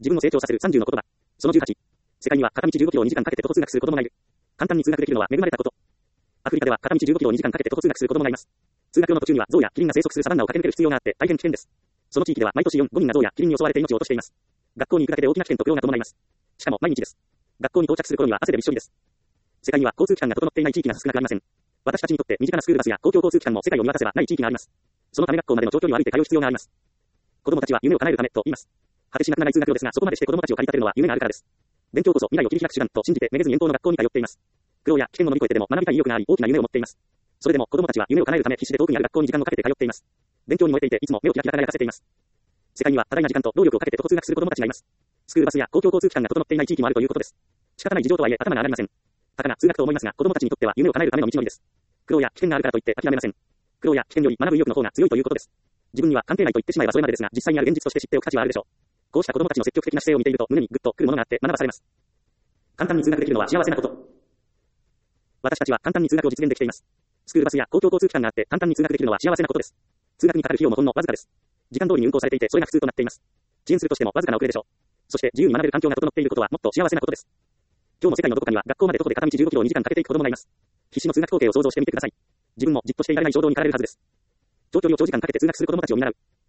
自分を成長させる30の言葉。その18。世界には片道15キロを2時間かけて徒歩通学する子供がいる。簡単に通学できるのは恵まれたこと。アフリカでは片道15キロを2時間かけて徒歩通学する子供がいます。通学路の途中には象やキリンが生息するサバンナを駆け抜ける必要があって大変危険です。その地域では毎年5人が象やキリンに襲われて命を落としています。学校に行くだけで大きな危険と苦労が伴います。しかも毎日です。学校に到着する頃には汗でびっしょりです。世界には交通機関が整っていない地域が少なくありません。私たちにとって身近なスクールバスや公共交通機関も世界を見渡せばない地域があります。そのため学校までの長距離を歩いて通う必要があります。子供たちは夢を叶えるためと言います。果てしなく長い通学路ですが、そこまでして子供たちを駆り立てるのは夢があるからです。勉強こそ未来を切り開く手段と信じてめげずに遠方の学校に通っています。苦労や危険を乗り越えてでも学びたい意欲があり大きな夢を持っています。それでも子供たちは夢を叶えるため必死で遠くにある学校に時間をかけて通っています。勉強に燃えていていつも目をキラキラ輝かせています。世界には多大な時間と労力をかけて徒歩通学する子供たちがいます。スクールバスや公共交通機関が整っていない地域もあるということです。仕方ない事情とはいえ頭が上がりません。たかが通学と思いますが、子供たちにとっては夢を叶えるための道のりです。苦労や危険があるからといって諦めません。苦労や危険より学ぶ意欲の方が強いということです。自分には関係ないと言ってしまえばそれまでですが、実際にある現実として知っておく価値はあるでしょう。こうした子供たちの積極的な姿勢を見ていると胸にグッとくるものがあって学ばされます。簡単に通学できるのは幸せなこと。私たちは簡単に通学を実現できています。スクールバスや公共交通機関があって簡単に通学できるのは幸せなことです。通学にかかる費用もほんのわずかです。時間通りに運行されていてそれが普通となっています。遅延するとしてもわずかな遅れでしょう。そして自由に学べる環境が整っていることはもっと幸せなことです。今日も世界のどこかには学校まで徒歩で片道15キロを2時間かけていく子供がいます。必死の通学光景を想像してみてください。自分もじっとしていられない衝動に駆られるはずです。長距離を長時間かけて通学する子供たちを見習う。